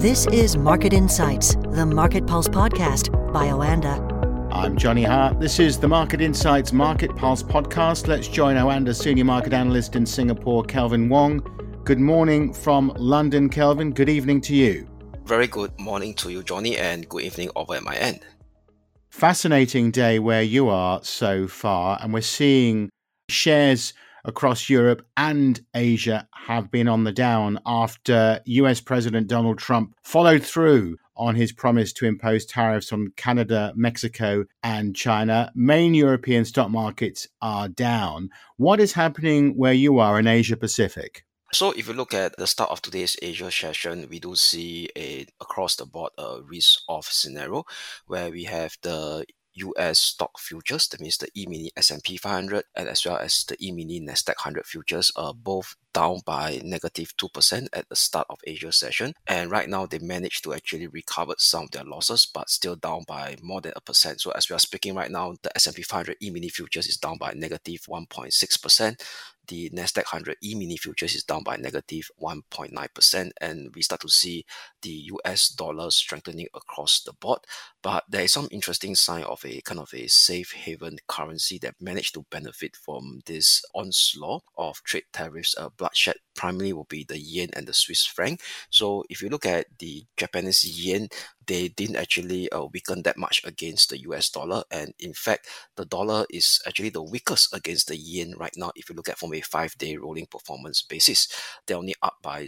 This is Market Insights, the Market Pulse podcast by Oanda. I'm Johnny Hart. This is the Market Insights Market Pulse podcast. Let's join Oanda Senior Market Analyst in Singapore, Kelvin Wong. Good morning from London, Kelvin. Good evening to you. Very good morning to you, Johnny, and good evening over at my end. Fascinating day where you are so far, and we're seeing shares across Europe and Asia have been on the down after US President Donald Trump followed through on his promise to impose tariffs on Canada, Mexico, and China. Main European stock markets are down. What is happening where you are in Asia Pacific? So if you look at the start of today's Asia session, we do see across the board a risk-off scenario where we have the US stock futures, that means the E-mini S&P 500 and as well as the E-mini Nasdaq 100 futures are both down by negative 2% at the start of Asia session. And right now they managed to actually recover some of their losses, but still down by more than 1%. So as we are speaking right now, the S&P 500 E-mini futures is down by negative 1.6%. The Nasdaq 100 E-mini futures is down by negative 1.9%, and we start to see the US dollar strengthening across the board. But there is some interesting sign of a kind of a safe haven currency that managed to benefit from this onslaught of trade tariffs. Bloodshed primarily will be the yen and the Swiss franc. So if you look at the Japanese yen, they didn't actually weaken that much against the US dollar. And in fact, the dollar is actually the weakest against the yen right now. If you look at from a 5-day rolling performance basis, they're only up by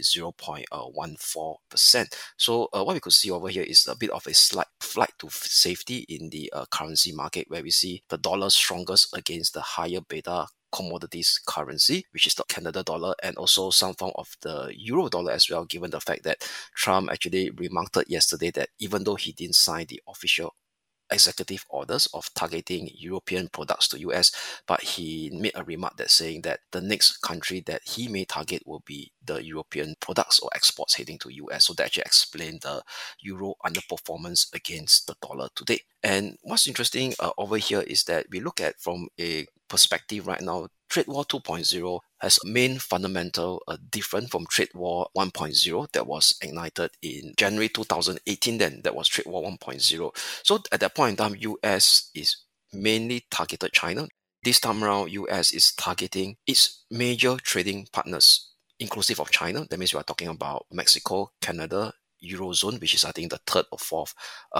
0.14%. So what we could see over here is a bit of a slight flight to safety in the currency market, where we see the dollar strongest against the higher beta commodities currency, which is the Canada dollar, and also some form of the euro dollar as well, given the fact that Trump actually remarked yesterday that even though he didn't sign the official executive orders of targeting European products to US, but he made a remark that saying that the next country that he may target will be the European products or exports heading to US. So that actually explained the euro underperformance against the dollar today. And what's interesting over here is that we look at from a perspective right now, Trade War 2.0 has a main fundamental different from Trade War 1.0 that was ignited in January 2018. Then that was Trade War 1.0. So at that point in time, US is mainly targeted China. This time around, US is targeting its major trading partners, inclusive of China. That means we are talking about Mexico, Canada, Eurozone, which is I think the third or fourth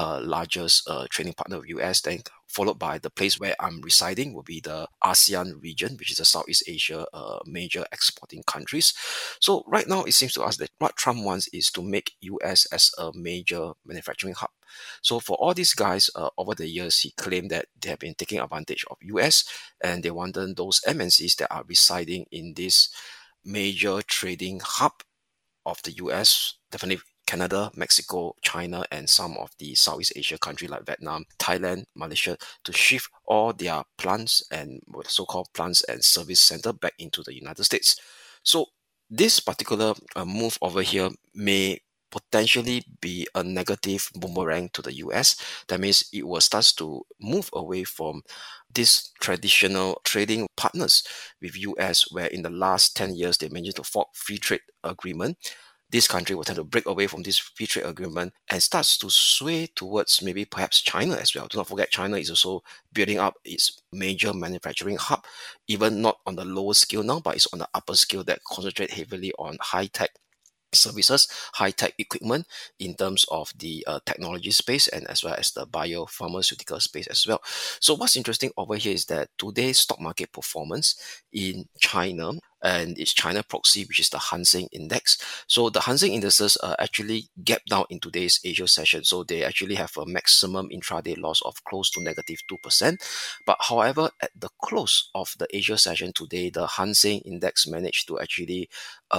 largest trading partner of US, then followed by the place where I'm residing will be the ASEAN region, which is the Southeast Asia major exporting countries. So right now it seems to us that what Trump wants is to make US as a major manufacturing hub. So for all these guys over the years, he claimed that they have been taking advantage of US and they wanted those MNCs that are residing in this major trading hub of the US, definitely Canada, Mexico, China, and some of the Southeast Asia countries like Vietnam, Thailand, Malaysia, to shift all their plants and so-called plants and service center back into the United States. So this particular move over here may potentially be a negative boomerang to the US. That means it will start to move away from these traditional trading partners with US, where in the last 10 years they managed to fork free trade agreement. This country will tend to break away from this free trade agreement and starts to sway towards maybe perhaps China as well. Do not forget, China is also building up its major manufacturing hub, even not on the lower scale now, but it's on the upper scale that concentrate heavily on high-tech services, high-tech equipment in terms of the technology space and as well as the biopharmaceutical space as well. So what's interesting over here is that today's stock market performance in China and its China proxy, which is the Hang Seng Index. So the Hang Seng indices actually gap down in today's Asia session. So they actually have a maximum intraday loss of close to negative 2%. But however, at the close of the Asia session today, the Hang Seng Index managed to actually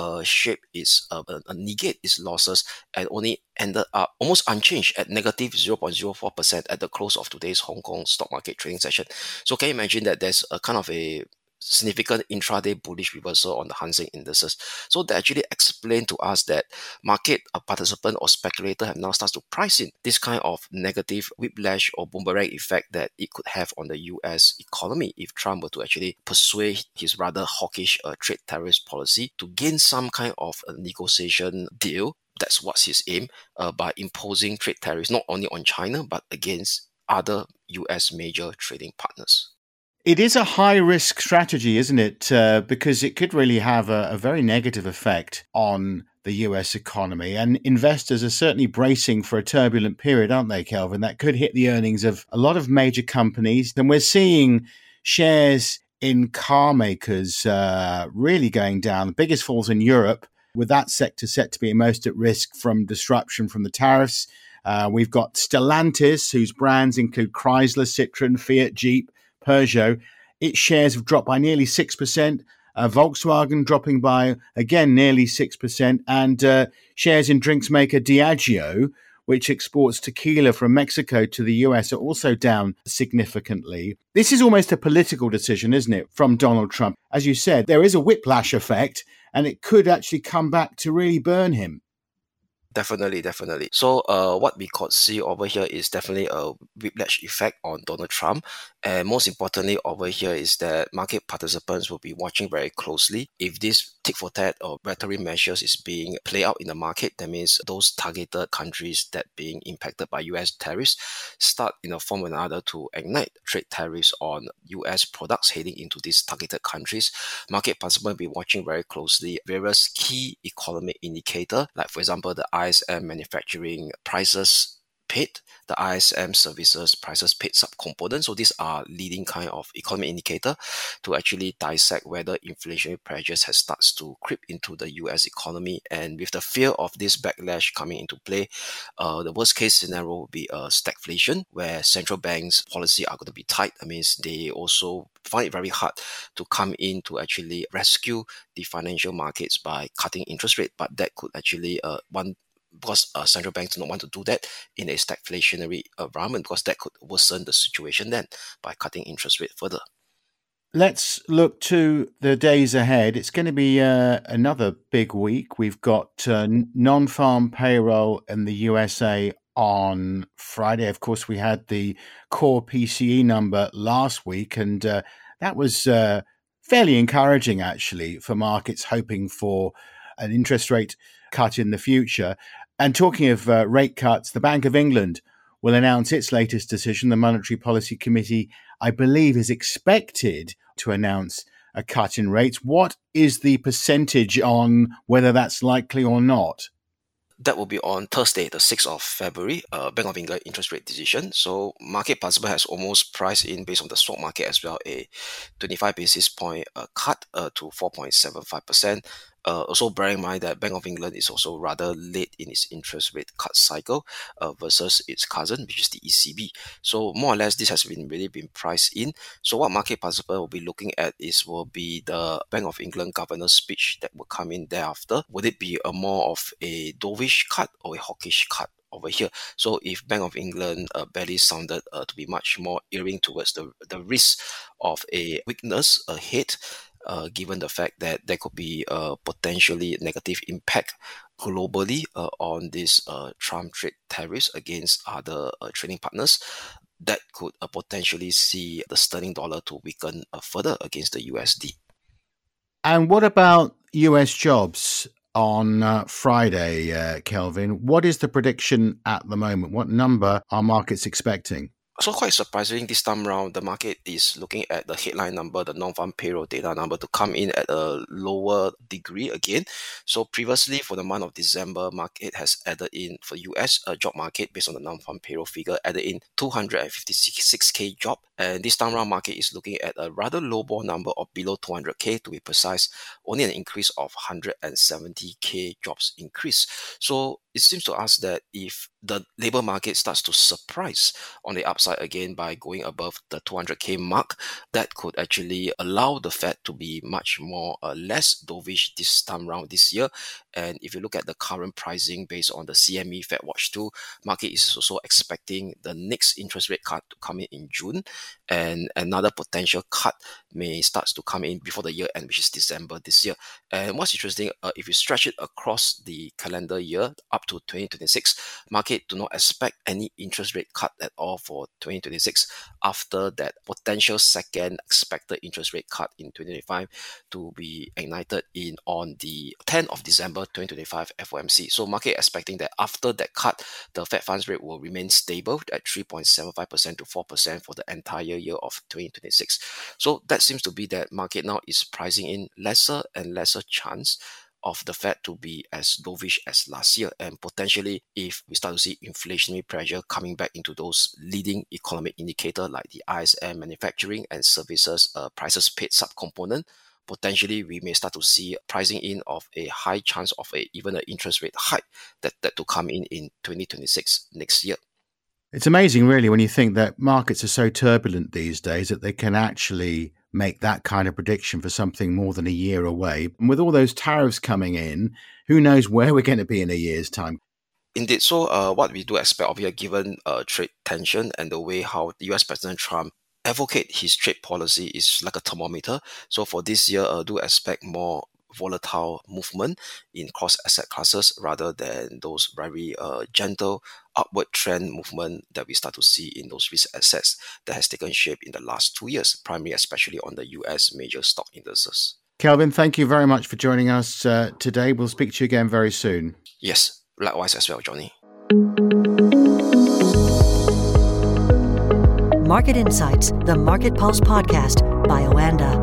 negate its losses and only ended up almost unchanged at negative 0.04% at the close of today's Hong Kong stock market trading session. So can you imagine that there's a kind of a significant intraday bullish reversal on the Hang Seng indices? So that actually explained to us that market participant or speculator have now started to price in this kind of negative whiplash or boomerang effect that it could have on the US economy if Trump were to actually persuade his rather hawkish trade tariffs policy to gain some kind of a negotiation deal That's what's his aim by imposing trade tariffs not only on China but against other US major trading partners. It is a high risk strategy, isn't it? Because it could really have a very negative effect on the US economy. And investors are certainly bracing for a turbulent period, aren't they, Kelvin? That could hit the earnings of a lot of major companies. And we're seeing shares in car makers really going down. The biggest falls in Europe, with that sector set to be most at risk from disruption from the tariffs. We've got Stellantis, whose brands include Chrysler, Citroën, Fiat, Jeep, Peugeot. Its shares have dropped by nearly 6%. Volkswagen dropping by, again, nearly 6%. And shares in drinks maker Diageo, which exports tequila from Mexico to the US, are also down significantly. This is almost a political decision, isn't it, from Donald Trump? As you said, there is a whiplash effect, and it could actually come back to really burn him. Definitely. So what we could see over here is definitely a whiplash effect on Donald Trump. And most importantly over here is that market participants will be watching very closely. If this tit for tat or rhetoric measures is being played out in the market, that means those targeted countries that being impacted by US tariffs start in a form or another to ignite trade tariffs on US products heading into these targeted countries. Market participants will be watching very closely various key economic indicators, like for example the ISM manufacturing prices paid, the ISM services prices paid subcomponents. So these are leading kind of economic indicator to actually dissect whether inflationary pressures has starts to creep into the US economy. And with the fear of this backlash coming into play, the worst case scenario will be a stagflation, where central banks policy are going to be tight. That means they also find it very hard to come in to actually rescue the financial markets by cutting interest rate. But that could actually because central banks do not want to do that in a stagflationary environment, because that could worsen the situation then by cutting interest rate further. Let's look to the days ahead. It's going to be another big week. We've got non-farm payroll in the USA on Friday. Of course, we had the core PCE number last week, and that was fairly encouraging, actually, for markets hoping for an interest rate cut in the future. And talking of rate cuts, the Bank of England will announce its latest decision. The Monetary Policy Committee, I believe, is expected to announce a cut in rates. What is the percentage on whether that's likely or not? That will be on Thursday, the 6th of February, Bank of England interest rate decision. So market participant has almost priced in, based on the stock market as well, a 25 basis point cut to 4.75%. Also bearing in mind that Bank of England is also rather late in its interest rate cut cycle versus its cousin, which is the ECB. So more or less, this has really been priced in. So what market participants will be looking at will be the Bank of England governor's speech that will come in thereafter. Would it be a more of a dovish cut or a hawkish cut over here? So if Bank of England barely sounded to be much more erring towards the risk of a weakness ahead, given the fact that there could be a potentially negative impact globally on this Trump trade tariffs against other trading partners, that could potentially see the sterling dollar to weaken further against the USD. And what about US jobs on Friday, Kelvin? What is the prediction at the moment? What number are markets expecting? So quite surprising, this time around, the market is looking at the headline number, the non-farm payroll data number, to come in at a lower degree again. So previously, for the month of December, market has added in, for US job market, based on the non-farm payroll figure, added in 256k job. And this time around, market is looking at a rather low ball number of below 200k, to be precise, only an increase of 170k jobs increase. So it seems to us that if the labor market starts to surprise on the upside again by going above the 200k mark, that could actually allow the Fed to be much more less dovish this time around this year. And if you look at the current pricing based on the CME Fed Watch 2, market is also expecting the next interest rate cut to come in June, and another potential cut may start to come in before the year end, which is December this year. And what's interesting, if you stretch it across the calendar year up to 2026, market do not expect any interest rate cut at all for 2026 after that potential second expected interest rate cut in 2025 to be ignited on the 10th of December 2025 FOMC. So market expecting that after that cut, the Fed funds rate will remain stable at 3.75% to 4% for the entire year of 2026. So that seems to be that market now is pricing in lesser and lesser chance of the Fed to be as dovish as last year, and potentially if we start to see inflationary pressure coming back into those leading economic indicator like the ISM manufacturing and services prices paid subcomponent, potentially we may start to see pricing in of a high chance of even an interest rate hike that to come in 2026 next year. It's amazing, really, when you think that markets are so turbulent these days that they can actually make that kind of prediction for something more than a year away. And with all those tariffs coming in, who knows where we're going to be in a year's time. Indeed. So what we do expect of here, given trade tension and the way how the US President Trump advocate his trade policy is like a thermometer. So for this year, do expect more volatile movement in cross asset classes rather than those very gentle upward trend movement that we start to see in those risk assets that has taken shape in the last 2 years, primarily especially on the US major stock indices. Kelvin, thank you very much for joining us today. We'll speak to you again very soon. Yes, likewise as well, Johnny. Market Insights, the Market Pulse podcast by Oanda.